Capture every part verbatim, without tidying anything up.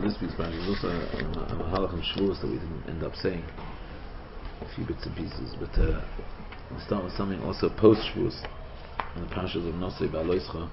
There's also a Mahalach and Shavuos that we didn't end up saying. A few bits and pieces, but uh, we'll start with something also post Shavuos, in the Parashas of Nosei Ba'aloischa.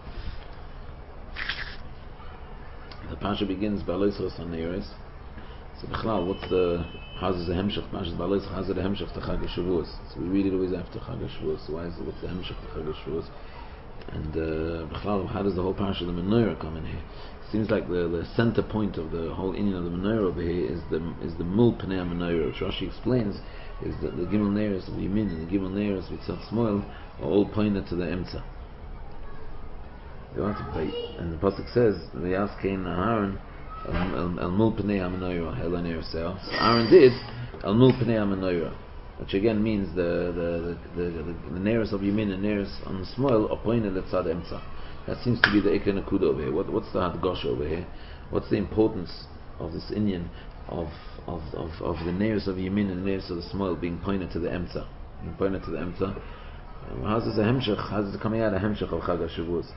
The Parasha begins Ba'aloischa Saneres. So Bichlal, what's the how's the Hemshech Parashas Ba'aloischa? How's the Hemshech to Chag Shavuos? So we read it always after Chag Shavuos. So why is it, what's the Hemshech to Chag Shavuos? And uh, Bichlal, how does the whole Parasha of the Menorah come in here? Seems like the, the center point of the whole inyan of the menorah over here is the is the mul pnei menorah, which Rashi explains is that the gimel neiros of Yamin and the gimel neiros Vitzat Shmuel are all pointed to the Emtza. They want to pray, and the pasuk says V'yaskein Aaron al mul pnei menorah el neiroseah. So Aaron did al mul pnei menorah, which again means the the the the, the, the neiros of Yamin and neiros on Shmuel are pointed at Tzad Emtza. That seems to be the Eker Nakuda over here. What, what's the Hadgosh over here? What's the importance of this inyan of of of, of the Neiros of Yamin and the Neiros of the Shmuel being pointed to the Emtza? Being pointed to the Emtza. Um, how's this a Hemshech? How's it coming out a Hemshech of Chag HaShavuos?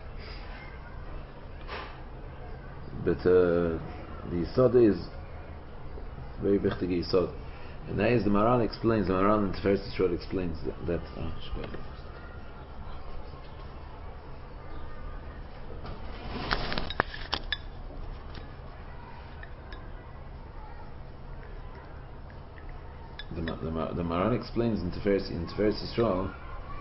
But uh, the Yisod is very wichtig Yisod. And that is the Maral explains, the Maral in Tiferes Yisrael explains that, that oh, The, the, the Maran explains in Tiferes in Tiferes Yisrael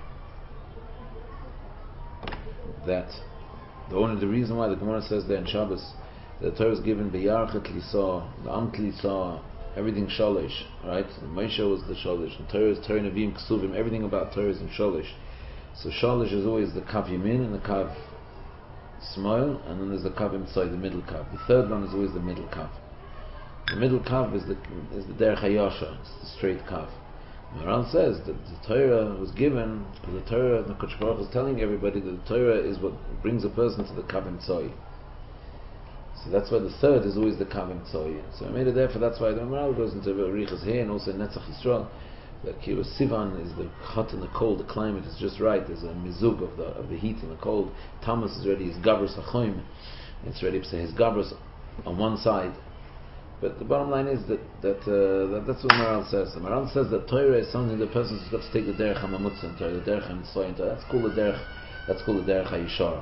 that the only the reason why the Gemara says there in Shabbos the Torah is given b'yarchet lisah, the amt lisah, everything shalish, right? The Moshe was the shalish, the Torah is Torah Nevi'im Ksuvim, everything about Torah is in shalish. So shalish is always the kav yamin and the kav smile, and then there's the kav inside the middle kav. The third one is always the middle kav. The middle kav is the is the derech hayasha, it's the straight kav. Maran says that the Torah was given, the Torah, the Kodesh Baruch is telling everybody that the Torah is what brings a person to the kav emtzoi. So that's why the third is always the kav emtzoi. So I made it there for that's why the Maran goes into Riches here and also in Netzach Yisrael. That Kiro Sivan is the hot and the cold, the climate is just right. There's a mizug of the of the heat and the cold. Tammuz is ready, his gabros achoim. It's ready to say his gabros on one side. But the bottom line is that that, uh, that that's what Maral says. The Maral says that Torah is something the person's got to take the derech hamamutz and Torah, the derech hamtzoy into. That's called the derech. That's called the derech hayishara.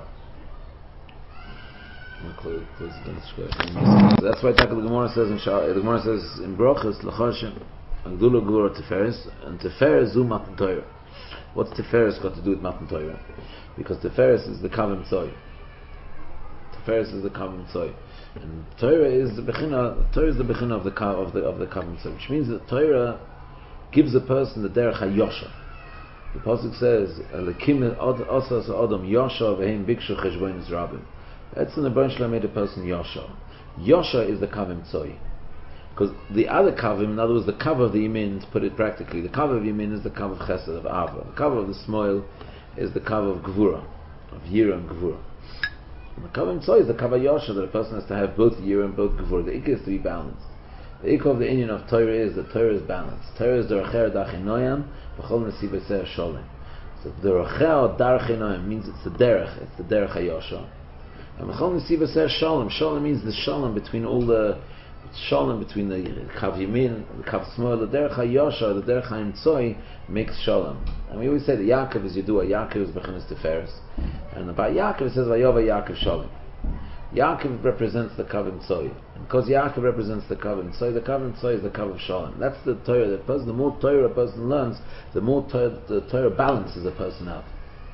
That's why the Gemara says in Shah, the Gemara says in Brochus lachashem agdula gura Tiferes and Tiferes zu matan Torah. What's Tiferes got to do with matan Torah? Because Tiferes is the kav emtzoy. Tiferes is the kav emtzoy. And Torah is the bechina. Torah is the bechina of the of the of the kavan, which means that Torah gives a person the derech hayosha. The pasuk says, "Alekim osas adam yosha vehem bikshu cheshbonis rabim." That's when the Rebbeinu Shalom made a person yosha. Yosha is the kavim tzoi, because the other kavim, in other words, the kav of the yamin, to put it practically, the kav of yamin is the kav of chesed of ava. The kav of the smoil is the kav of gvura, of yira and gvura. The kav emtzoi is the kav hayosha, that a person has to have both yira and both gevur. The ikah is to be balanced. The ikah of the inyan of Torah is that Torah is balanced. Torah is deracher dachinoyam v'chol nesiv eser sholem. So deracher dachinoyam means it's the derech, it's the derech hayosha. And v'chol nesiv eser sholem. Sholem means the shalom between all the shalom between the kav yamin, the kav small, the derech hayosha, the derech emtzoi makes shalom. And we always say that Yaakov is Yedua, Yaakov is bechinas Tiferes. And about Yaakov it says Vayova Yaakov Shalom. Yaakov represents the kav emtzoi. And because Yaakov represents the kav emtzoi, the kav emtzoi is the kav of Shalom. That's the Torah. The person, the more Torah a person learns, the more Torah, the Torah balances a person out.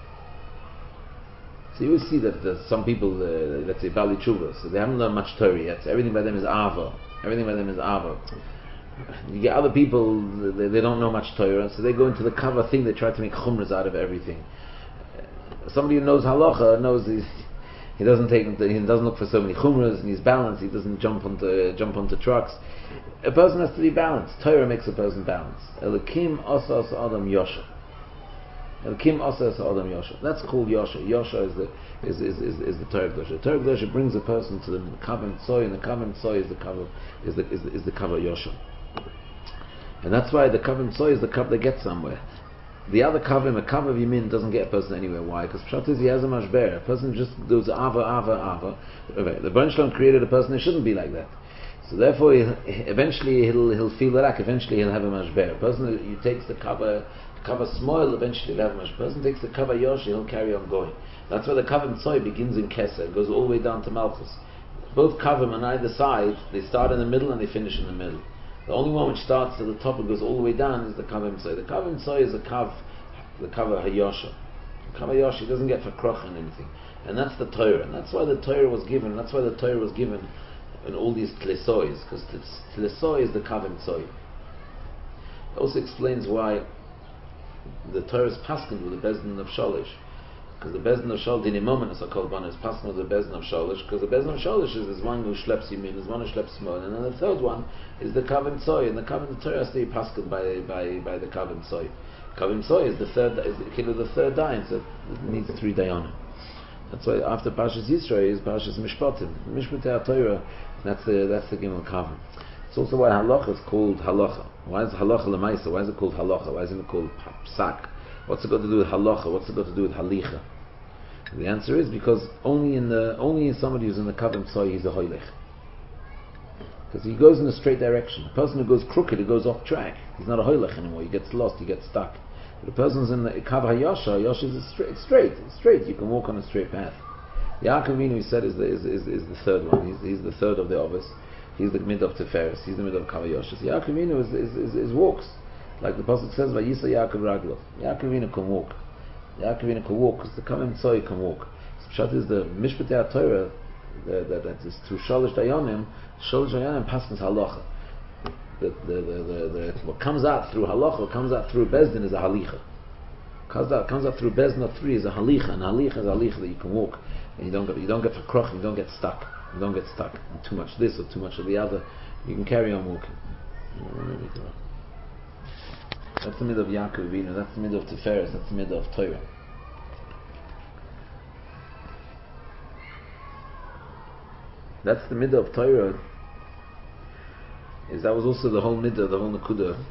So you will see that uh, some people, uh, let's say Bali Tshuva, so they haven't learned much Torah yet. So everything by them is Ava. Everything by them is Ava. You get other people, they, they don't know much Torah, so they go into the cover thing, they try to make chumras out of everything. Somebody who knows halacha knows he, he doesn't take he doesn't look for so many chumras, and he's balanced, he doesn't jump onto uh, jump onto trucks. A person has to be balanced. Torah makes a person balanced. Elikim osas adam yosha. Elikim osas adam yosha. That's called yosha. Yosha is the is is is, is the Torah Kedusha. The Torah Kedusha brings a person to the kav emtzoi, and the kav emtzoi is the kav is the is the, is the kav yosha. And that's why the kav emtzoi is the kav that gets somewhere. The other kavim, a kav of yamin, doesn't get a person anywhere. Why? Because pshat is he has a mashber. A person just does ava, ava, ava. The Rebbeinu Shalom created a person that shouldn't be like that. So therefore, he, eventually he'll he'll feel it. Eventually he'll have a mashber. A person who takes the cover cover small, eventually he'll have a mashber. A person takes the cover yoshi, he'll carry on going. That's why the kavim tzoy begins in Keser, goes all the way down to Malchus. Both kavim on either side, they start in the middle and they finish in the middle. The only one which starts at the top and goes all the way down is the kavim tzoy. The kavim tzoy is a kav, the cover hayosha. The cover yoshi doesn't get for kroch and anything, and that's the Torah. And that's why the Torah was given. That's why the Torah was given in all these tlesois, because tlesoy is the kavim tzoy. It also explains why the Torah is paskin with the bezdin of shalish, because the bezdin of shalish dinimominus are called one is paskin with the bezdin of shalish, because the bezdin of shalish is this one who schleps yamin, is one who schleps smol, and then the third one is the kavim tzoy, and the kavim the Torah has to be paskin by by by the kavim tzoy. Kavim tzoy is the third is the, the third dayan, so it needs three dayanim. That's why after Parshas Yisro is Parshas Mishpatim, Mishpatei Torah. That's the that's the Gimel Kavim. It's also why halacha is called halacha. Why is halacha lemaisa? Why is it called halacha? Why isn't it called psak? What's it got to do with halacha? What's it got to do with halicha? The answer is because only in the only in somebody who's in the kavim tzoy he's a hoylech, because he goes in a straight direction. A person who goes crooked, he goes off track. He's not a hoylech anymore. He gets lost. He gets stuck. But the person's in the kav hayasha. Hayasha is straight. It's straight. It's straight. You can walk on a straight path. Yaakov Avinu, he said, is the, is, is, is the third one. He's, he's the third of the Ovis. He's the mid of Tiferes. He's the mid of Kavayoshes. Yaakov Avinu is, is, is, is walks. Like the Pasuk says, Vayisa Yaakov Raglo. Yaakov Avinu can walk. Yaakov Avinu can walk because the Kavim Tzoy can walk. So Pshat is the Mishpatei Torah that, that is through Shalish Dayanim. Shalish Dayanim passes halacha. The, the, the, the, the, what comes out through halacha, what comes out through Bezdin is a halicha. Comes out, comes out through Bezdin of three is a halicha, and halicha is a halicha that you can walk. And you don't get you don't get verkrochen, you don't get stuck. You don't get stuck. And too much this or too much of the other. You can carry on walking. That's the middle of Yaakov Avinu. That's the middle of Tiferes. That's the middle of Torah. That's the middle of Torah. Is that was also the whole middle, the whole nekuda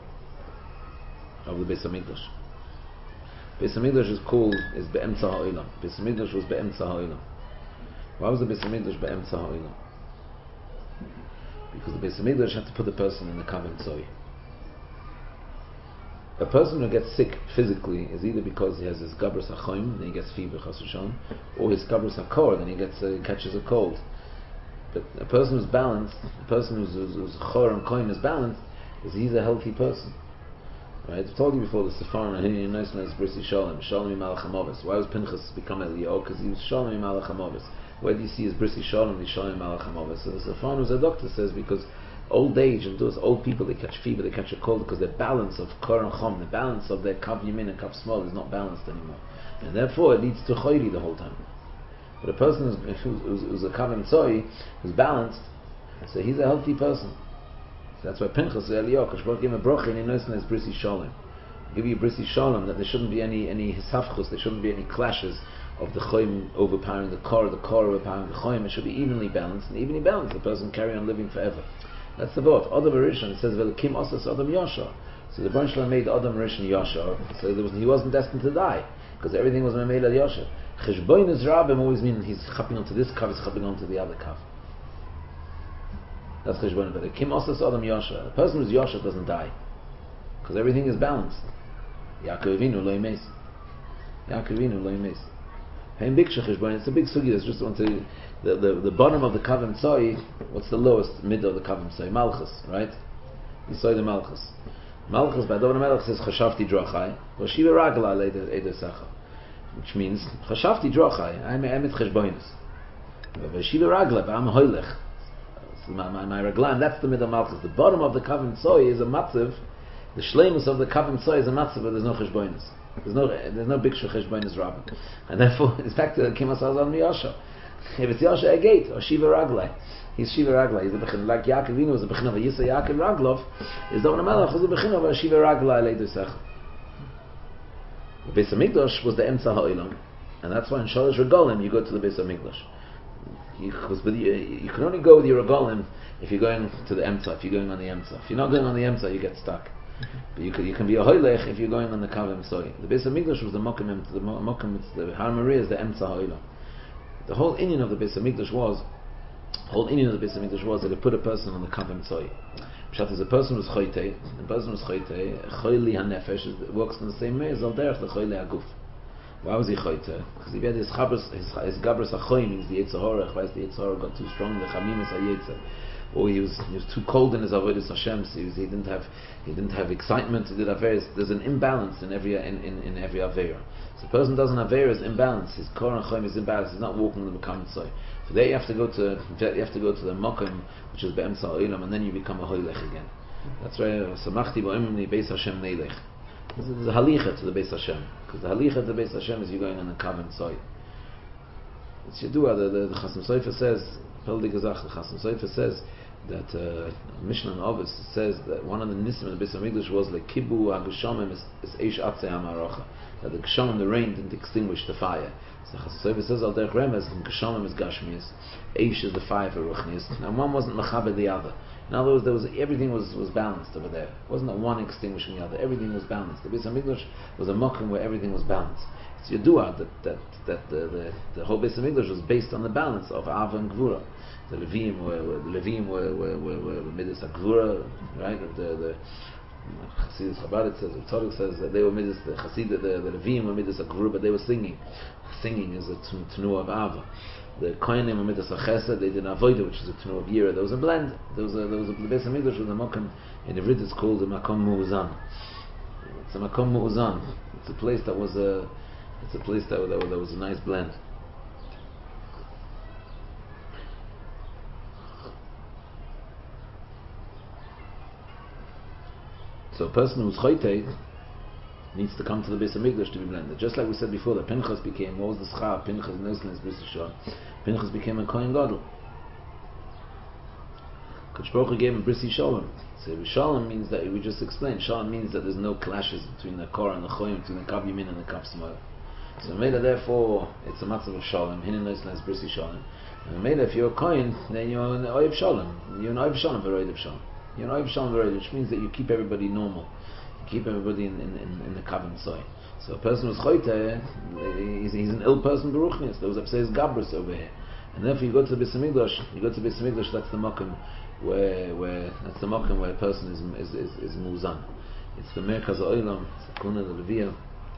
of the Beis Hamikdash. Beis Hamikdash is called is be'emtza ha'olam. Beis Hamikdash was be'emtza ha'olam. Why was the Beis Hamikdash be'emtza ha'olam? Because the Beis Hamikdash had to put the person in the kavim tzoy. A person who gets sick physically is either because he has his gabras hachoim, then he gets fever chas v'shalom, or his gabras hakor, then he gets uh, catches a cold. But a person who's balanced, a person who's, who's, who's chor and koim is balanced, is he's a healthy person. Right? I've told you before the Sephar and he nice nice Brisi Shalom, Shalom Malach Hamovis. Why was Pinchas become Eliyahu? Because he was Shalom Malach Hamovis. Where do you see his Brisi Shalom, the Shalom Malach Hamovis? So the Sephar who's a doctor says because old age and those old people, they catch fever, they catch a cold because their balance of kor and chom, the balance of their kav yamin and kav small is not balanced anymore, and therefore it leads to chayri the whole time. But a person who's, who's, who's a kav and tzoy, who's balanced, so he's a healthy person. That's why Pinchas Eliyahu, Kadosh Baruch gave him a bracha and he knows it's Brisi Shalom. Give you Brisi Shalom that there shouldn't be any any hisafchus, there shouldn't be any clashes of the choim overpowering the kor, the kor overpowering the choim. It should be evenly balanced, and evenly balanced, the person carry on living forever. That's the vote. Adam Rishon, it says Velikim Osas Adam Yasha. So the Baruch Shalom made Adam Rishon Yasha, so there was, he wasn't destined to die because everything was made at Yasha. Cheshboinus Rabim always means he's chapping onto this kav, he's chapping onto the other kav. That's cheshbon. But a kim osas adam yasha. A person who's yasha doesn't die because everything is balanced. Yaakov Avinu lo yimes. Yaakov Avinu lo yimes. Hein biksha cheshbon. It's a big sugi. It's just want to the, the the bottom of the kavim tzoi. What's the lowest mid of the kavim tzoi? Malchus, right? You saw the Malchus. Malchus by David Melech says chashavti drachai. Washiva ragla leider eder sacha, which means chashavti drachai. I'm I'm at cheshbonis. Washiva ragla. I'm a hoylech. My, my, my raglan, that's the middle malchus. The bottom of the kavim tzoy is a matziv. The shleimus of the kavim tzoy is a matziv, but there's no cheshboinus. There's no there's no big cheshboinus rabbin, and therefore it's back to kimas azal miyasha. If it's yasha a gate or shiva raglai, he's shiva raglai. He's a bechin like Yaakov Avinu was a bechin of a Yisa Yaakov Raglov. Is David Melech was a bechin of a shiva raglai leidusach. The Beis Hamikdash was the emtza ha'olam, and that's why in Shalosh Regalim you go to the Beis Hamikdash. Because you, you can only go with your regalim if you're going to the emtza, if you're going on the emtza. If you're not going on the emtza, you get stuck. Mm-hmm. But you can, you can be a hoylech if you're going on the kavim soy. The Beis Hamikdash was the mokum, the mokum, the Har Maria is the emtza hoylam. The whole inyan of the Beis Hamikdash was whole Indian of the Beis Hamikdash was that they put a person on the Kav Mitzvah. Pshat is a person was choytei, the person was choytei, choyli hanefesh, it works in the same way as al derech the choyli aguf. Why was he choytei? Because he had his chabras, his, his gabras achoyim, means the Yetzer Hara, the Yetzer Hara got too strong, the chamimis hayetzer. Or he was he was too cold in his avodas Hashem, so he, was, he didn't have he didn't have excitement to do the averas. There's an imbalance in every in, in, in every avera. So a person doesn't have averas imbalance. His kor and choyim is imbalanced. He's not walking in the Mekam Tzoi. So there you have to go to you have to go to the Mokim, which is Be'emtza Olam, and then you become a hoylech again. That's right. Samachti ba'imni Beis Hashem neilech. This is a halicha to the Beis Hashem, because the halicha to the Beis Hashem is you going on the Kav Tzoi. It's Yedua. The the, the Chasam Sofer says, Peldi Gezach, the Chasam Sofer says that uh, Mishnah and Ovis says that one of the nisim in the Beis Hamikdash was like kibu hageshamim is eish atzei hamarocha, that the geshamim, the rain, didn't extinguish the fire. So Chasam Sofer says al derech remez geshamim is gashmius, eish is the fire for ruchnius, and one wasn't mechaber the other. In other words, there was everything was, was balanced over there. It wasn't that one extinguishing the other. Everything was balanced. The Beis Hamikdash was a mokum where everything was balanced. It's Yedua that that that the the, the whole Beis Hamikdash was based on the balance of Ava and Gvura. The Levim were, were the Levim were were were, were Midas Gvura, right? The the Chassidus Chabad says, the Tzadok says that they were Midas the Chassid, the, the Levim were Midas Gvura, but they were singing. Singing is a tenu of Ava. The Kohanim were Midas Chesed, they did Avodah, which is a tenu of Yira. There was a blend. There was a there was a the Beis Hamikdash with a Mokum in the Ivrit. It's called the Makom Mu'uzan. It's a Makom Mu'uzan. It's a place that was a it's a place that that, that was a nice blend. So a person who's choytei needs to come to the Beis Hamikdash to be blended. Just like we said before, that Pinchas became, what was the schar? Pinchas Neslin's Bris Yisrael. Pinchas became a Kohen Gadol. Kadosh Baruch Hu gave him Bris Yishalom. So Shalom means that, we just explained, Shalom means that there's no clashes between the Kor and the Choyim, between the Kav Yamin and the Kav Shmol. So Mela, therefore, it's a matzah of Shalom. Hinin Neslin's Bris Yishalom. And Mela, if you're a Kohen, then you're an Oyev Shalom. You're an Oyev Shalom, for Oyev Shalom. You're an Oyev Shalom, which means that you keep everybody normal. Keep everybody in, in, in, in the Kav Tzoi. So a person who's choytei, he's, he's an ill person beruchnius. There was upstairs Gabrus over here, and therefore you go to the Beis Hamikdash. You go to the Beis Hamikdash. That's the makom where where that's the makom where a person is is is, is muzan. It's the merkaz ha'olam. It's the kuna the levia.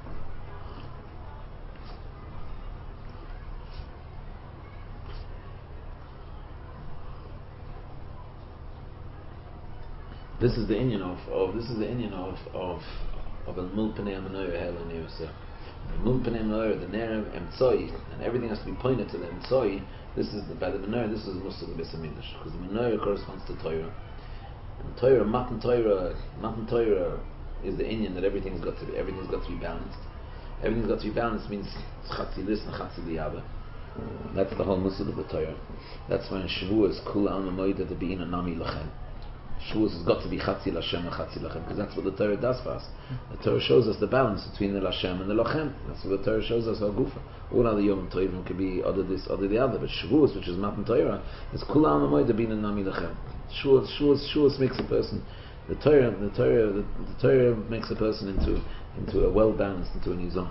This is the Indian of, of this is the Indian of of of a mul pnei menorah hel and yosef. The mul pnei menorah, the ner emtzoi, and everything has to be pointed to the emtzoi. This is the by the menorah. This is the most of the Beis Hamikdash, because the menorah corresponds to Torah. And Torah, matan Torah, matan Torah is the Indian that everything's got to be everything's got to be balanced. Everything's got to be balanced means chatzi lis and chatzi liyaba. That's the whole muscle of the Torah. That's when Shavuos kula al mamoida to be in a nami lachem. Shavuos has got to be Chatzi Lashem and Chatzi Lachem, because that's what the Torah does for us. The Torah shows us the balance between the Lashem and the Lachem. That's what the Torah shows us. Gufa. All other Yom Tovim could be other this, other the other, but Shavuos, which is Matan Torah, is Kula Al Mamoida Bin Nami Lachem. Shavuos, Shavuos, Shavuos makes a person. The Torah, the Torah, the, the Torah makes a person into into a well balanced, into a nizam.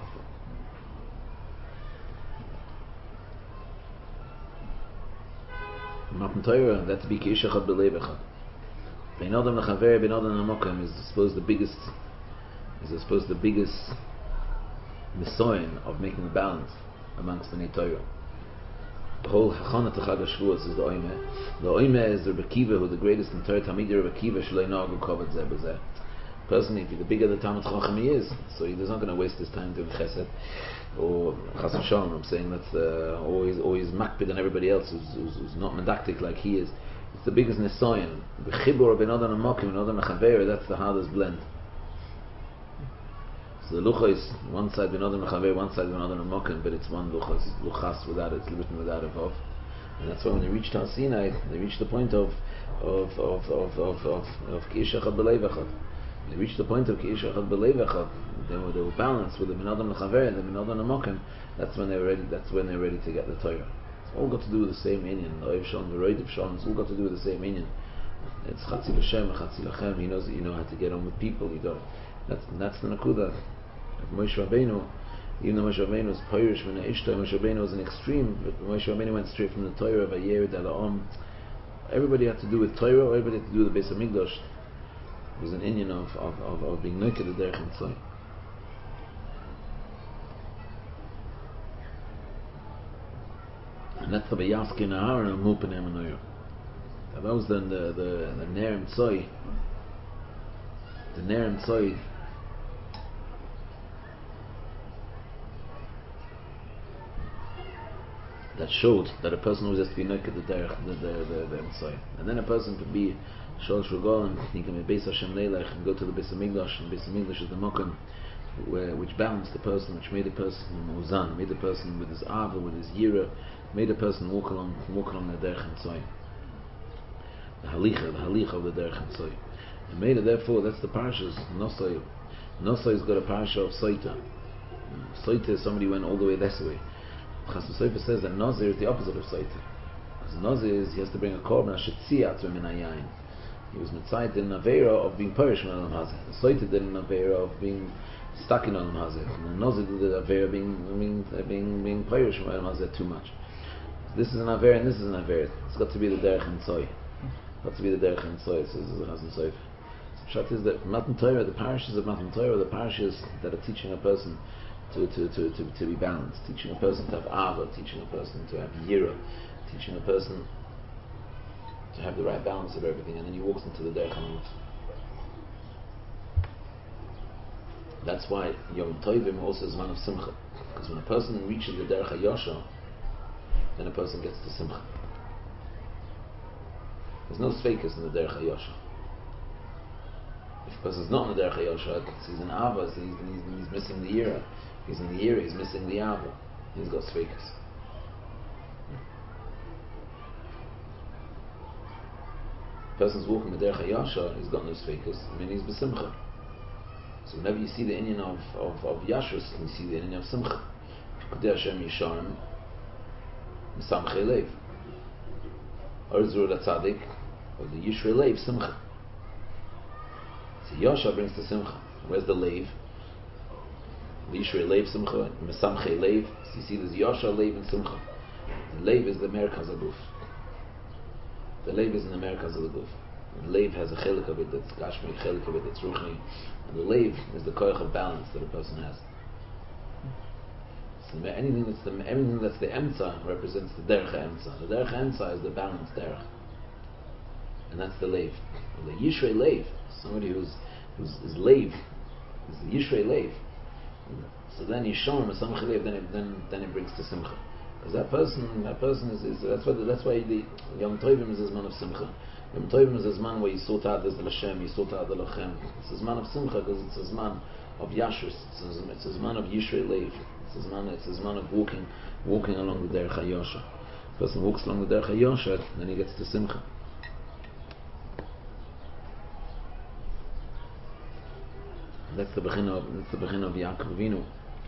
Matan Torah, that's be Kishachad B'Lev Echad. Ben Adam Lechaver, Ben Adam Lamokim is supposed the biggest, is supposed the biggest nisoyin of making a balance amongst Bnei Torah. The whole Hachana to Chag HaShavuos is the Oimeh. The Oimeh is the Rebbe Kiva, who the greatest in Torah Talmidei Rebbe Kiva, Shloi Noagu Koved Zeh B'Zeh. Personally, the bigger the Talmud Chacham he is, so he's not going to waste his time doing Chesed or Chas v'Shalom. I'm saying that's uh, always always makpid on everybody else who's, who's, who's not medactic like he is. It's the biggest nesoyin. The chibur ben adam amokim, ben adam achaver. That's the hardest blend. So the lucha is one side ben adam achaver, one side ben adam amokim, but it's one luchas, luchas without it, it's written without a vav. And that's why when they reached Har Sinai, they reached the point of of of of of of of Ki'ish Echad B'Leiv Echad. They reached the point of Ki'ish Echad B'Leiv Echad. They were they were balanced with the ben adam achaver and the ben adam amokim. That's when they were ready. That's when they were ready to get the Torah. It's all got to do with the same inyan. The Oyev Shalom, the Roidev Shalom, it's all got to do with the same inyan. It's Chatzi L'Shem, Chatzi Lachem. He knows that you know how to get on with people. You don't. That's that's the Nakuda of Moshe Rabbeinu. Even though Moshe Rabbeinu was Pirish when Ishtar, Moshe Rabbeinu was an extreme, but Moshe Rabbeinu went straight from the Torah of Ayer Dala'om. Everybody had to do with Torah, everybody had to do with the Beis HaMikdash. It was an Indian of, of, of, of being naked at Derech Mitzvah. And that's the Bayaski Nahar and Mupanem and Oyer. That was then the the the Ner Mitzvah. The Ner Mitzvah. That showed that a person always has to be naked the derech, the the the, the Messiah. And then a person could be Sholosh Regalim, he can be Beis Hashem Leilech and go to the Beis HaMikdash, and Beis HaMikdash is the Mokum which balanced the person, which made the person Muzan, made the person with his Ava, with his Yira, made the person walk along walk along the derech Messiah. The Halicha, the Halicha of the derech Messiah. And made it, therefore, that's the parashas Nosai. Nosai's got a parasha of Saita. Saita is somebody who went all the way this way. Chasam Sofer says that Nazir is the opposite of Saita. Because Nazir is, he has to bring a korban Shetziat min hayayin. He was mitzayit in Avera of being Parish from Olam Hazeh. Saita did an Avera of being stuck in Olam Hazeh. And Nazir did an Avera of being, being, being, being Parish from Olam Hazeh too much. This is an Avera and this is an Avera. It's got to be the Derech and Soy. It's got to be the Derech and Soy, says Chasam Sofer. Shat is that Matan Torah, the parishes of Matan Torah, the parishes that are teaching a person To, to, to, to, to be balanced, teaching a person to have Ava, teaching a person to have Yira, teaching a person to have the right balance of everything, and then he walks into the Derech HaMut. That's why Yom Tovim also is man of Simcha, because when a person reaches the Derech HaYosha, then a person gets to Simcha. There's no Sveikas in the Derech HaYosha. If a person's not in the Derech HaYosha, he's in Ava, so he's, he's, he's missing the Yira. He's in the Yira, he's missing the Ava. He's got Sveikas. Person's walking the Derech HaYosha, he's got no Sveikas. I mean, he's B'Simcha. So whenever you see the Inyan of, of, of Yashrus, you see the Inyan of Simcha. Kudei Hashem Yisharim, M'samchei Lev. Or Zurul HaTzadik, or the Yishrei Lev, Simcha. So Yosha brings the Simcha. Where's the Lev? The Yishrei Lev Simcha, Mesamchei Lev. So you see there's Yosha, Lev, and Simcha. The Lev is the Merkaz HaGuf. The Lev is in the Merkaz HaGuf. The Lev has a chelik of it that's Gashmi, chelik of it that's Ruchni. And the Lev is the koyach of balance that a person has. So anything that's the anything that's the Emtza represents the Derech Emtza. The Derech Emtza is the balanced Derech. And that's the Lev. The Yishrei Lev, somebody who's who's is Lev, is the Yishrei Lev. So then you show him a Samach Lev, then it, then then it brings to Simcha. Because that person, that person is, is that's why that's why the Yom Tovim is a man of Simcha. Yom Tovim is a man where you sort out the Lashem, you sort out the Lachem. It's a man of Simcha because it's a man of Yashrus. It's a man of Yishrei Lev. It's a man. It's a man of walking, walking along the Derech HaYosha. The person walks along the Derech HaYosha, then he gets to Simcha. That's the beginning of that's the beginning of Yaakov Avinu.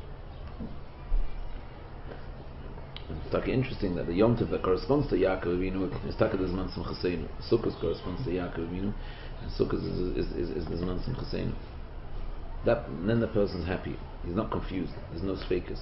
It's like interesting that the Yom Tov that corresponds to Yaakov Avinu is Taka the Zman Simcha Seinu. Sukkot corresponds to Yaakov Avinu, and Sukkot is is, is, is the Zman Simcha Seinu. That then the person's happy. He's not confused. There's no Sveikas.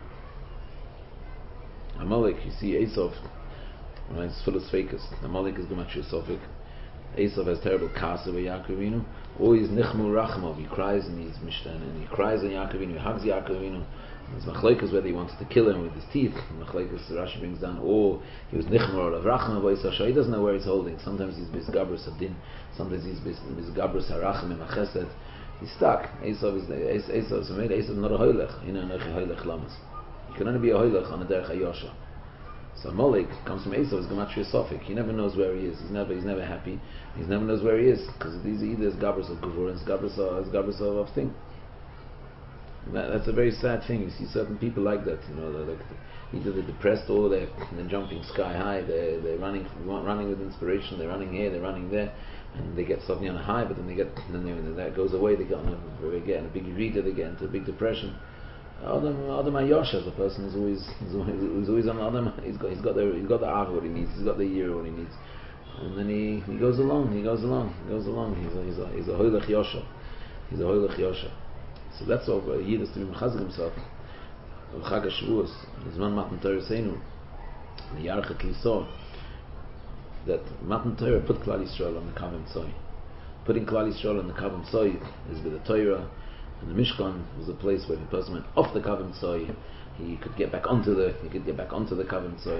Amalek, you see Esav, right? It's full of Sveikas. Amalek is Gematria Sofik. Esav has terrible kasa with Yaakov Avinu. Always nichmu rachmov. He cries and he's mishtan and he cries on Yaakov Avinu. He hugs Yaakov Avinu. There's machlekes whether he wanted to kill him with his teeth. Machlekes Rashi brings down. Or he was nichmu or rachmov v'isasha. He doesn't know where he's holding. Sometimes he's bisgabrus adin. Sometimes he's bisgabrus harachim imachesed. He's stuck. Esav is Esav is made. Esav is not a hoylech. You know, nochi hoylech lamas. You can only be a hoylech on a derech hayosha. So Molek comes from Esav, is Gematria Sofik. He never knows where he is. He's never, he's never happy. He never knows where he is because these either is Gabras of Gavur and Gabras of Gabras of thing. That, that's a very sad thing. You see certain people like that. You know, they're like either they're depressed or they're, they're jumping sky high. They're they're running running with inspiration. They're running here. They're running there, and they get suddenly on a high. But then they get then they, when that goes away. They get on a, they get in a big reader. They get into a big depression. Adam Adam Ayosha, the person is always he's always, he's always on Adam. He's got he's got the he's got the Av what he needs. He's got the year what he needs, and then he, he goes along. He goes along. He goes along. He's a he's a he's a Hoylech Yosha. He's a Hoylech Yosha. So that's all. He has to be mechazek himself. of Chag HaShavuos, Zman Matan Torah Seinu, the Yarchet Lisor, that Matan Torah put Klal Yisrael on the Kav Tzoi. Putting Klal Yisrael on the Kav Tzoi is with the Torah, and the Mishkan was a place where the person went off the Kav Tzoi, he could get back onto the he could get back onto the Kav Tzoi.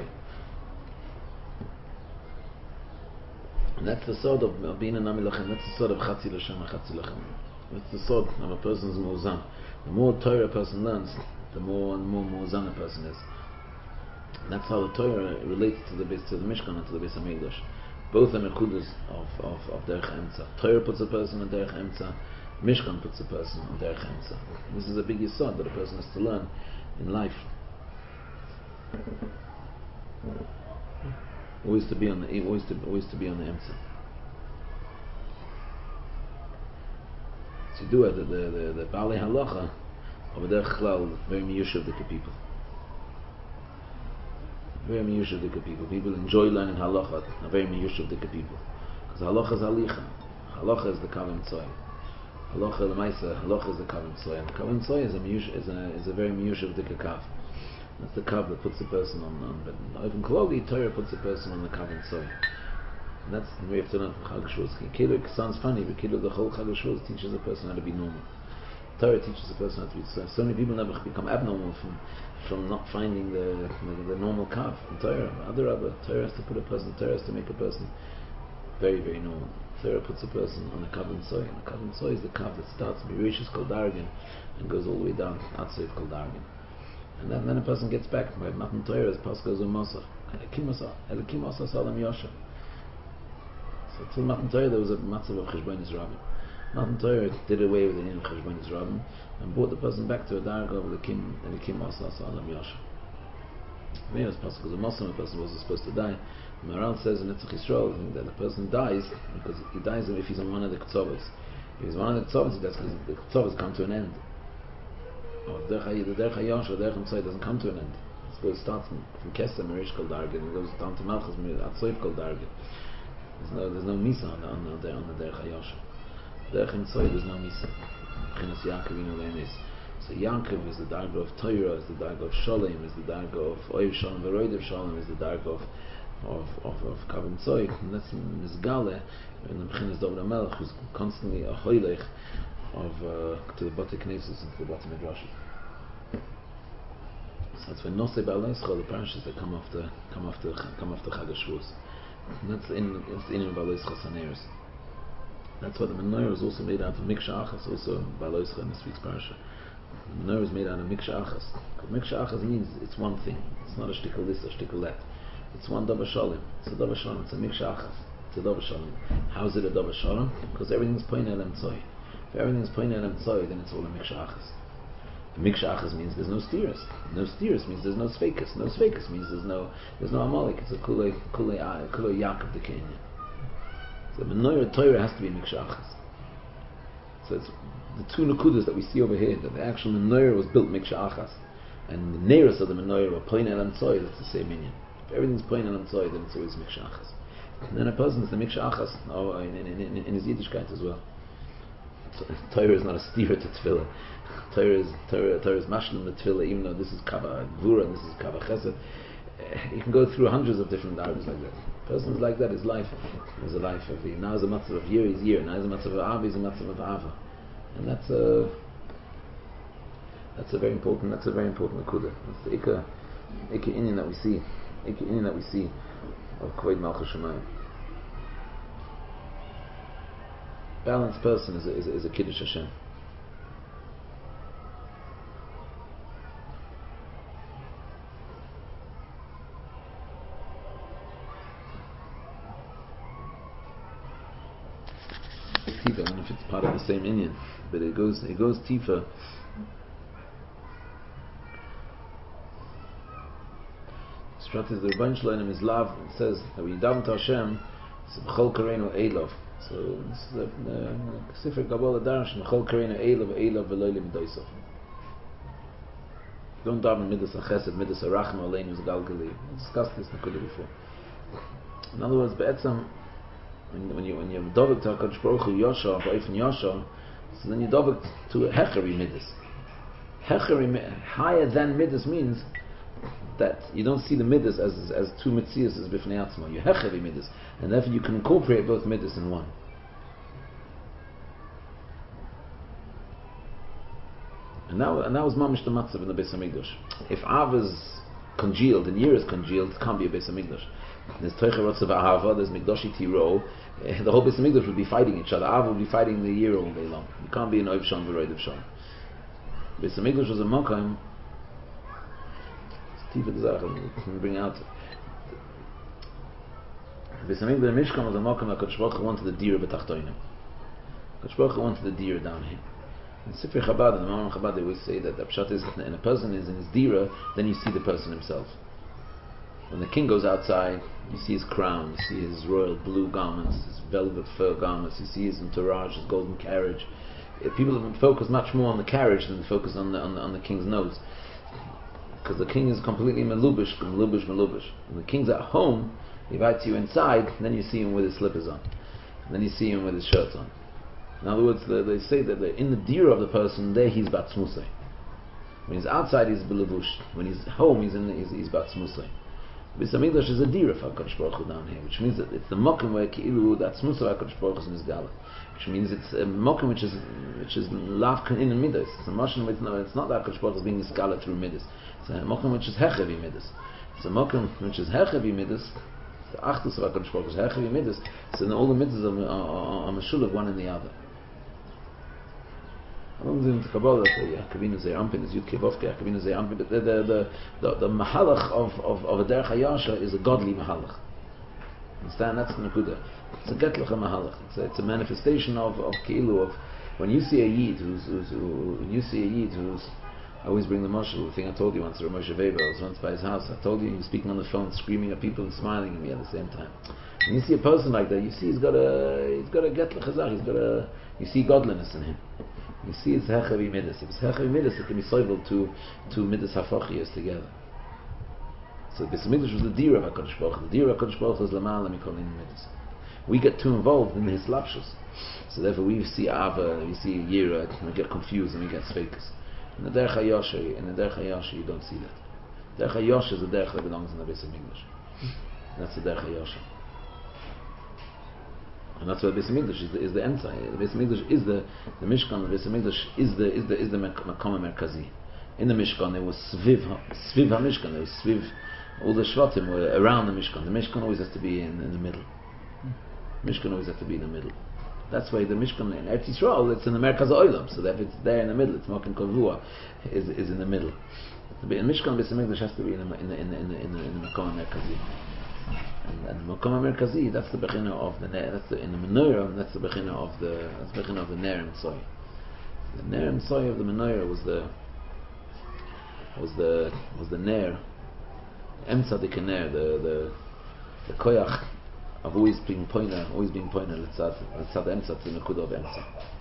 And that's the sort of being a Nami Lachem, that's the sort of Chatzi L'Shem, Chatzi Lachem. That's the sort of a person's Muzan. The more Torah a person learns, the more and more Muzan a person is. And that's how the Torah relates to the base, to the Mishkan and to the base of Mikdash. Both are Mekudas of, of, of Derech Emtza. Torah puts a person on Derech Emtza, Mishkan puts a person on Derech Emtza. This is a big yesod that a person has to learn in life. Always to be on the always to always to be on the Emtza. So you do it, the the the, the Baalei Halacha of a Derech Klal, very miyushav dika people. Very miyushav dika people. People enjoy learning Halacha, are very miyushav dika people. Because Halacha is Halicha. Halacha is the Kav Tzoi. Halacha l'maisa, Halacha is the Kav Tzoi. And Kav Tzoi is a miyush, is a is a very miyushav dika Kav. That's the Kav that puts the person on, on but even Klali, Torah puts the person on the Kav Tzoi. And that's the way we have to learn from Chag HaShavuos. Kilu sounds funny, but Kilu, the whole Chag HaShavuos teaches a person how to be normal. Torah teaches a person how to be so. So many people never become abnormal from from not finding the the, the normal Kav in Torah. Other other Torah has to put a person, Torah has to make a person very, very normal. Torah puts a person on a Kav Tzoi. And the Kav Tzoi is the Kav that starts Bereshis Kol Dargin and goes all the way down Atzev Kol Dargin. And then, then a person gets back by Matan Torah as Pascha Zum Mosach. Elikim Asa Salam Yosha. So till Matan Torah there was a matzav of Cheshbonis Rabbim. Matan Torah did away with the name of Cheshbonis Rabbim and brought the person back to a darga of Elikim Elikim Asa Salam Yosha. When it was Pascha Zum Mosach, a person was supposed to die. Maral says in Netzach Yisrael that the person dies because he dies if he's on one of the K'tzovos. If he's on one of the K'tzovos, that's because the K'tzovos come to an end. Or the Derech HaYosh or Derech Tzoi doesn't come to an end. It starts from Kesem, Merish Kol Dargin, and goes down to Malchus, Atzoiv Kol Dargin. There's no, there's no Misa on the, on the, on the Derech HaYosh. Derech Tzoi, there's no Misa. Chinas Yaakov Inu Leinis. So Yaakov is the Darga of Torah, is the Darga of Sholem, is the Darga of Oiv Sholem, Veroidev Sholem, is the Darga of of of, of Kav Tzoi. And that's Mizgale, in the Chinas David HaMelech, who's constantly a Hoylech of uh, to the Bate Knesset and to the Bate Midrashim. So that's when Nosei Baalei Yisrael, the parashas that come after come after come after Chag HaShavuos. That's in it's in Baalei Yisrael Saneres. That's why the menorah is also made out of Miksha Achas, also Baalei Yisrael in this week's parasha. The menorah is made out of Miksha Achas. Miksha Achas means it's one thing. It's not a shtickle this, a shtickle that. It's one Dava Shalom. It's a Dava Shalom. It's a Miksha Achas. It's a Dava Shalom. How is it a Dava Shalom? Because everything's pointing at Emtzoi. If everything's pointing at Emtzoi, then it's all a Miksha Achas. Miksha Achas means there's no steers. No steers means there's no Sveikas. No Sveikas means there's no there's no Amalek. It's a Kulei Kulei Kulei Yaakov the Kenya. So the menorah Torah has to be Miksha Achas. So it's the two Nukudas that we see over here, that the actual menorah was built Miksha Achas, and the nearest of the menorah were pointing at Emtzoi. That's the same minion. If everything's pointing at Emtzoi, then it's always Miksha Achas. And then a person is the Miksha Achas, oh, in, in, in, in his Yiddishkeit as well. Torah is not a steer to Tefillah. Torah is Torah, Torah is mashlim the Tefillah, even though this is Kava Gvura and this is Kava Chesed. Uh, you can go through hundreds of different dargos like that. Persons like that, his life is a life of now is a matzav of year is year, now is a matzav of Ava is a matzav of Ava, and that's a that's a very important that's a very important akuda. That's the ikka ikka inyan that we see, ikka inyan that we see of Kvod Malchus Shemayim. Balanced person is a, is a, is a Kiddush Hashem. Tifa, I don't know if it's part of the same Indian, but it goes it goes Tifa. Stratis the Rebbeinu Shloim is love. It says that we daven to Hashem, it's b'chol kareinu eilov. So this is the Sefer Kabbalah Darash, b'chol kareinu eilov eilov v'lo limdoisof. Don't daven midas achesed, midas arachma aleinu zgalgali. We discussed this before. In other words, be'etzam, when, when you when you dovek to HaKadosh Baruch Hu Yosha, ba'ifin Yosha, so then you dovek to hechari midas. Hecher, higher than Midas means that you don't see the Midas as as two Mitzias as Bifnei Atzma. You Hecher Midas, and therefore you can incorporate both Midas in one. And now, and that was mamish the matzav in the Beis Hamikdash. If Av is congealed and Yir is congealed, it can't be a Beis Hamikdash. There's Teicha Rotzav Ahava, there's Mikdashi Tiro. The whole Beis Hamikdash would be fighting each other. Av would be fighting the Yir all day long. You can't be an Oiv Shom v'Roiv Shom. Beis Hamikdash was a Mokim. Tiefe Zach, I'm bring out. Beis Hamikdash Mishkan was a Mokim that Kodesh Baruch Hu wanted the Dira b'Tachtoinim. Kodesh Baruch Hu wanted the Dira down here. In Sifrei Chabad, in the Mamam Chabad, they always say that the pshat is that when a person is in his dira, then you see the person himself. When the king goes outside, you see his crown, you see his royal blue garments, his velvet fur garments, you see his entourage, his golden carriage. If people focus much more on the carriage than focus on the on the, on the king's nose, because the king is completely melubish, melubish, melubish. When the king's at home, he invites you inside, then you see him with his slippers on, and then you see him with his shirt on. In other words, the, they say that the, in the dira of the person, there he's batzmusay. When he's outside, he's belevush. When he's home, he's in he's, he's batzmusay. Beis Hamikdash is a dira for HaKadosh Baruch Hu down here, which means that it's the mokim where ki'ilu that tzmusay HaKadosh Baruch Hu is misgala, which means it's a mokim which is which is lavkan in midas. It's a mokim which no, it's not that HaKadosh Baruch Hu is being misgala through midas. It's a mokim which is hechevi midas. It's a mokim which is hechevi midas. The achtus of HaKadosh Baruch Hu is hechevi midas. So then all the midas are, are, are mashul of one and the other. I don't know the Kabbalah that Kavinu Zei Ampin is Yud Kevovke, Kavinu Zei Ampin, but the the the the, the mahalach of of of a derech hayasha is a godly mahalach. Understand? That's the nekuda. It's a getlacha mahalach. It's a, it's a manifestation of of keilu of when you see a yid who's, who's who, when you see a yid who's I always bring the mashal. The thing I told you once, Rav Moshe Weber, I was once by his house. I told you he was speaking on the phone, screaming at people and smiling at me at the same time. When you see a person like that, you see he's got a he's got a get l'chazach. He's got a you see godliness in him. You see it's hechavi midas. If it's hechavi midas, it can be soivel to to midas hafachias together. So Beis Hamikdash was the dira of HaKadosh Baruch Hu. The dira of HaKadosh Baruch Hu is lamala mikolin midas. We get too involved in his lapshus. So therefore we see ava, we see yira, and we get confused and we get sfeikus. In the derech hayosha, in the derech hayosha, you don't see that. Derech hayosha is the derech that belongs in the Beis Hamikdash. That's the derech hayosha. And that's why the Beis Hamikdash is the is the emtzai. The Beis Hamikdash is the the Mishkan. The Beis Hamikdash is the is the is the Makom Merkazi. In the Mishkan there was Sviv Sviv HaMishkan. There was Sviv all the Shvatim were around the Mishkan. The Mishkan always has to be in, in the middle. Mishkan always has to be in the middle. That's why the Mishkan in Eretz Yisrael it's in the Merkaz Olam. So that if it's there in the middle, it's Makom Kavua is is in the middle. The Mishkan Beis Hamikdash has to be in the in the in the in the, in the, in the Makom Merkazi. And, and the Makom Merkazi, that's the bechina of the ner. That's the in the menorah. That's the bechina of the that's the bechina of the ner and soy. The ner and soy of the menorah was the was the was the ner. Emtza the ner, the the the koyach of always being pointer, always being pointer. Let's start let's start emtza to the nekuda of emtza.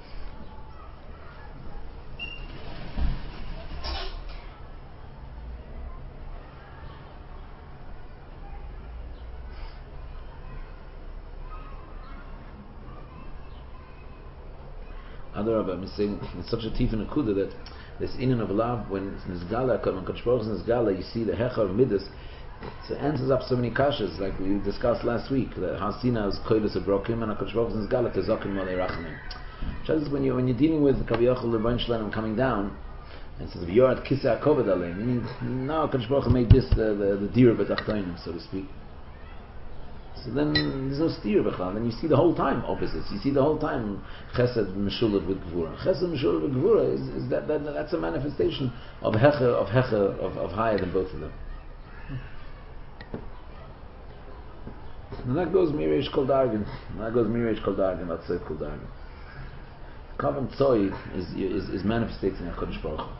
Adarabah, I'm saying it's such a tief in a kuda that this inin of love when it's nizgala, when Kadosh Baruch Hu is nizgala, you see the hecha of midas. It answers up so many kashas, like we discussed last week. That Hasina is koilus abrokim and Kadosh Baruch Hu is nizgala tezakim malei rachamim. Just when you when you're dealing with Kaviyachol Rebbein Shalom coming down, and says you're at kisei hakoved aleim, meaning now Kadosh Baruch Hu made this the the, the dira b'tachtonim, so to speak. So then there's no steer b'chlal. Then you see the whole time opposites. You see the whole time chesed meshulav with gvura. Chesed meshulav with gvura is, is that, that that's a manifestation of hecher of hecher of, of higher than both of them. And that goes mireish kol dargin. That goes mireish kol dargin. That's it kol dargin. Kavan tzoi is is is manifesting a Kodesh Baruch Hu.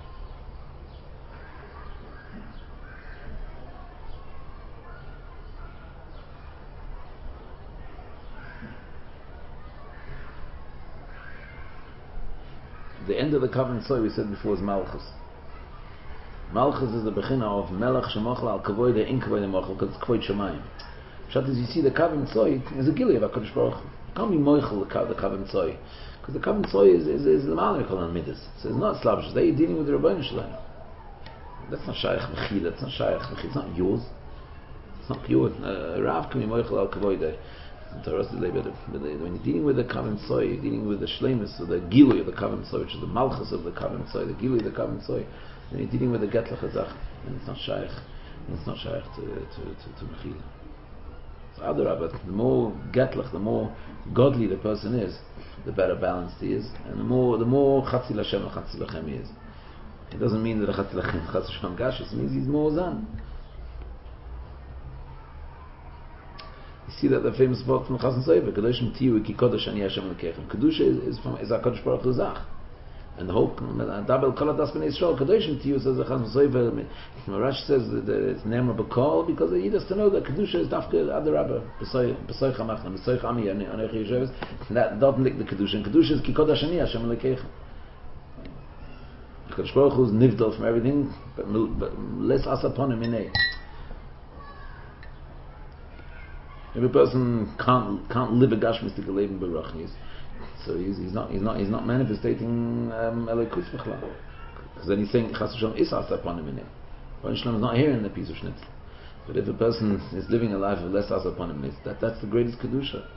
The end of the covenant soy we said before is Malchus. Malchus is the bechina of Melech Shemochel al Kavoy the in Kavoy the Mochel because it's Kavoy Shemayim. Pshat is you see the covenant soy is a gili of HaKadosh Baruch Hu. can't be moichel the kav the kav mitzvah, because the kav mitzvah is is is the malachal on midas. So it's not slavish. They dealing with the Rebbeinu Shalom. That's not shaykh mechila. That's not shaykh mechila. It's not yours. It's not yours. Rav can be moichel al kavodah. When you're dealing with the kav mitzvah, you're dealing with the shleimus, or the gilui of the kav mitzvah, which is the malchus of the kav mitzvah, the gilui of the kav mitzvah. Then you're dealing with the getlach hazach, and it's not shaykh. And it's not shaykh to to to, to mechila. So Adarabah, the more getlach, the more godly the person is, the better balanced he is, and the more the more chatzi l'Hashem and chatzi l'chem he is. It doesn't mean that chatzi l'chem chatzi l'chem gashus. It means he's more zan. You see that the famous quote from Chassan Sofer, Kedoshim tiyu ki kodesh ani Hashem lekechem. Kedusha is, is from is HaKadosh Baruch Hu zach. And the whole double koladas b'nei Yisrael Kedoshim tiyu says the Chassan Sofer. Rashi says that it's ne'emar b'kol because he needs to know that Kedusha is dafka adarabah b'soich hamachna b'soich ami anech yesheves. That doesn't make the Kedusha. And Kedusha is ki kodesh ani Hashem lekechem. HaKadosh Baruch Hu is nivdal from everything, but less asaponim minei. If a person can't can't live a gashmistic leben berachnis, so he's he's not he's not he's not manifesting elikus b'chlal. Because then he's saying Chas V'Shalom is asa upon him in it. Rebbeinu Shalom is not here in the piece of schnitz. But if a person is living a life of less asa upon him, that that's the greatest kedusha.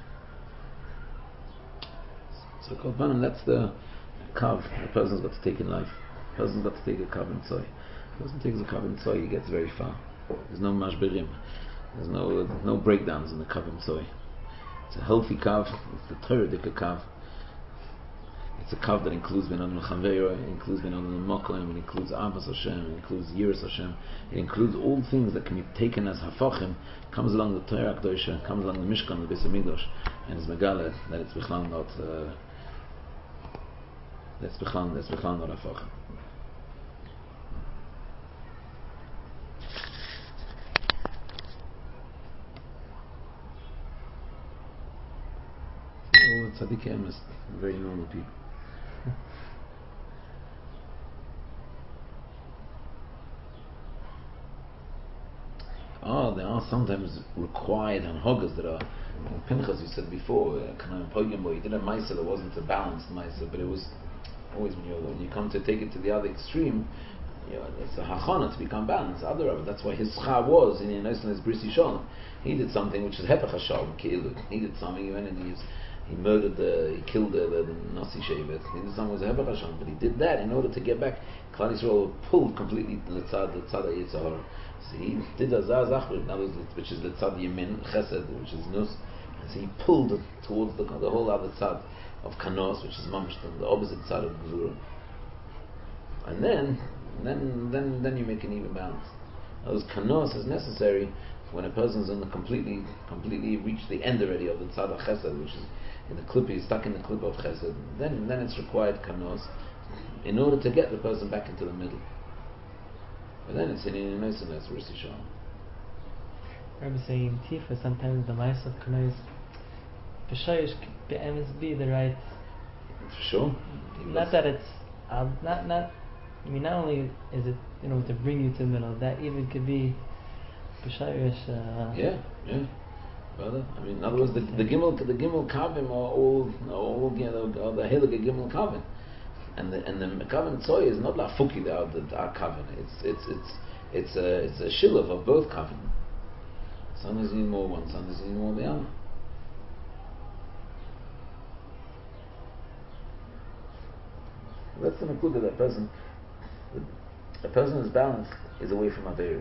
So kolpanim, that's the kav a person's got to take in life. A person's got to take a kav in tzoy. A person takes a kav in tzoy, he gets very far. There's no mashberim. There's no there's no breakdowns in the kav mitzvah. It's a healthy kav. It's the Torah kav. It's a kav that includes benon l'chavera, it includes benon l'moklem, it includes avos Hashem, it includes yiras Hashem, it includes all things that can be taken as hafachim. Comes along the Torah Kedosha, comes along the Mishkan, the Beis Hamikdash, and it's megala that it's bichlal not uh, that's bichlal that's bichlal not hafachim. All the tzaddikim is very normal people. Oh, there are sometimes required hanhogas that are in Pinchas. You said before, kind of pogim, you did a ma'aser that wasn't a balanced ma'aser, but it was always when you when you come to take it to the other extreme, you know, it's a hachana to become balanced. Other of it, that's why his schar was in his brisi shalom. He did something which is hepech hashalom keilu. He did something he went and he's. He murdered the, he killed the, the, the Nasi Shevet. He did something was a Hebach Hashem, but he did that in order to get back. Klal Yisrael pulled completely the tzad, the tzad Yitzhar. So he did a zazach, which is the tzad Yemin Chesed, which is Nus. And so he pulled it towards the, the whole other tzad of Kanos, which is Mamash, the opposite tzad of Gvura. And then, then, then, then you make an even balance. Those Kanos is necessary when a person's in the completely, completely reached the end already of the tzad of Chesed, which is in the clip, he's stuck in the clip of chesed, then then it's required kanos in order to get the person back into the middle. But then it's in a nice and nice Risi Shalom. I was saying Tifa, sometimes the mice of kanos b'shayish be'emes be the right. For sure. Not that it's uh, not not. I mean, not only is it, you know, to bring you to the middle, that even could be b'shayish. Uh, yeah, yeah. Brother, I mean, in other words, the, the gimel, the gimel kavim are all, all you know, the heilige gimel kavim, and the and the kavim tzoy is not like fuki the our kavim. It's it's it's it's a it's a shiluv of both kavim. Sometimes you need more one, sometimes you need more the other. That's the nakuda that person. A person who's balanced is away from averos.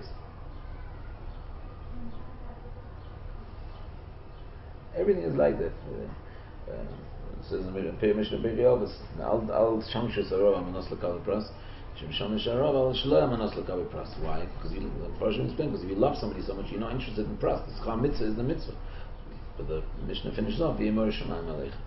Everything is like that. Uh, uh, says in the Pei Mishnah B'Ri Avos, Al Al Shamshus Arov Amanos L'Kav Pras, Shem Shamish Arov Al Shlo Amanos L'Kav Pras. Why? Because you, the Farshim explained, because if you love somebody so much, you're not interested in pras. The Schar Mitzvah is the mitzvah. But the Mishnah finishes off, V'yimor Shemayim Aleich.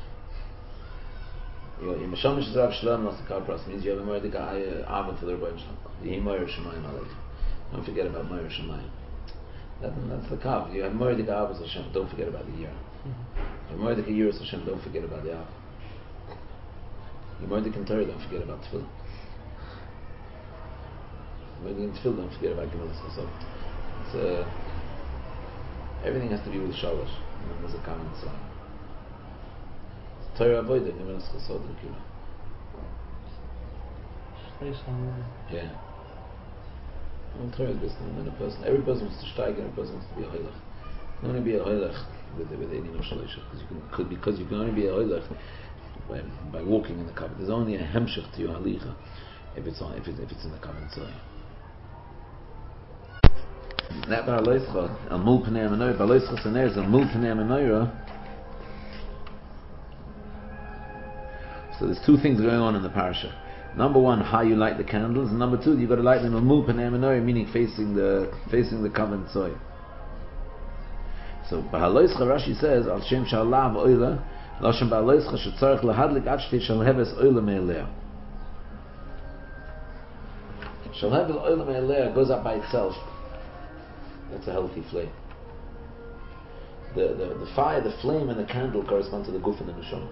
Your Shamish Arov Shlo Amanos L'Kav Pras means you have a Moedik Ava for the Rebbeinu Shalom. V'yimor Shemayim Aleich. Don't forget about Moer Shemayim. That, that's the kav. You have Moedik Avos Hashem, don't forget about the year. You have Moedik Yiras Hashem, don't forget about the Av. You Moedik in Torah, don't forget about Tefillah. Moedik in Tefillah, don't forget about Gemara. So, it's uh, everything has to be with Shalosh. And there's a common sign. Torah avodah, gemilas chesed l'kira. Yeah. Well, Torah is based on a person. Every person wants to steig, every person wants to be a hoilach. You can only be a hoilach with the Einin of Shalosh, because you can, could, because you can only be a hoilach by, by walking in the covenant. There's only a hemshech to your halicha if it's on, if it's, if it's in the covenant. So. That bar loischa, al mul pnei amenoira, bar loischa saner is al mul pnei amenoira. So there's two things going on in the parasha. Number one, how you light the candles, and number two, you got to light them al mul pnei amenoira, meaning facing the facing the covenant soil. So bahaloischa Rashi says al shem shalav oila, loshem bahaloischa shetzarich lahadlik ad shtei shalheves oila me'elea. Shalheves oila me'elea goes up by itself. That's a healthy flame. The, the the fire, the flame, and the candle correspond to the guf and the neshama.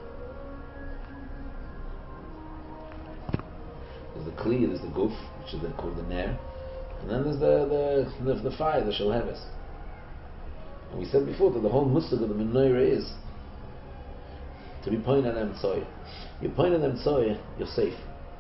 There's the kli, there's the guf, which is then called the ner, and then there's the the the, the fire, the shalheves. And we said before that the whole musig of the menorah is to be pointing at them tzoy. You point at them tzoy, you're safe.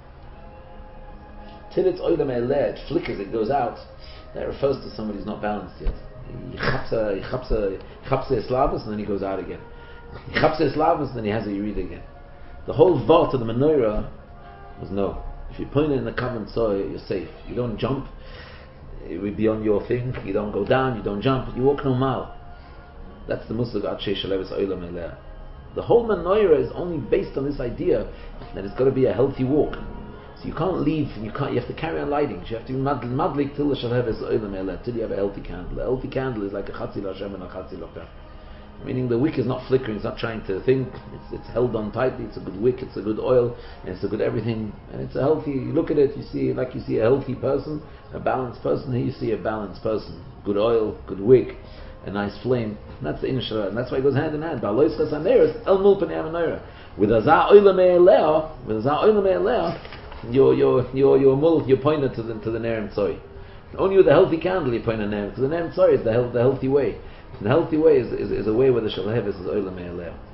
Till it's oila me'eleh, it flickers, it goes out. That refers to somebody who's not balanced yet. He chapsa eslavus and then he goes out again. He chapsa eslavus and then he has a yirida again. The whole vort of the menorah was no. If you point it in the covenant soil, you're safe. You don't jump. It would be on your thing. You don't go down. You don't jump. You walk normal. That's the musig ad shei shaleves oilam eleh. The whole menorah is only based on this idea that it's got to be a healthy walk. So you can't leave, you can't. You have to carry on lighting. So you have to madlik till the shalheves oilam eleh, till you have a healthy candle. A healthy candle is like a chatzil Hashem and a chatzil Hashem. Meaning the wick is not flickering. It's not trying to think. It's, it's held on tightly. It's a good wick. It's a good oil, and it's a good everything. And it's a healthy. You look at it, you see like you see a healthy person, a balanced person. Here you see a balanced person. Good oil, good wick, a nice flame. And that's the inner, and that's why it goes hand in hand. With azah oila me'eleh, with azah oila me'eleh. You're you're you're you're mul, you're pointed to the to the ner and tzoy. Only with a healthy candle you point a ner, because the ner and tzoy is the, health, the healthy way. The healthy way is, is, is a way where the shalheves is oila me'eleh.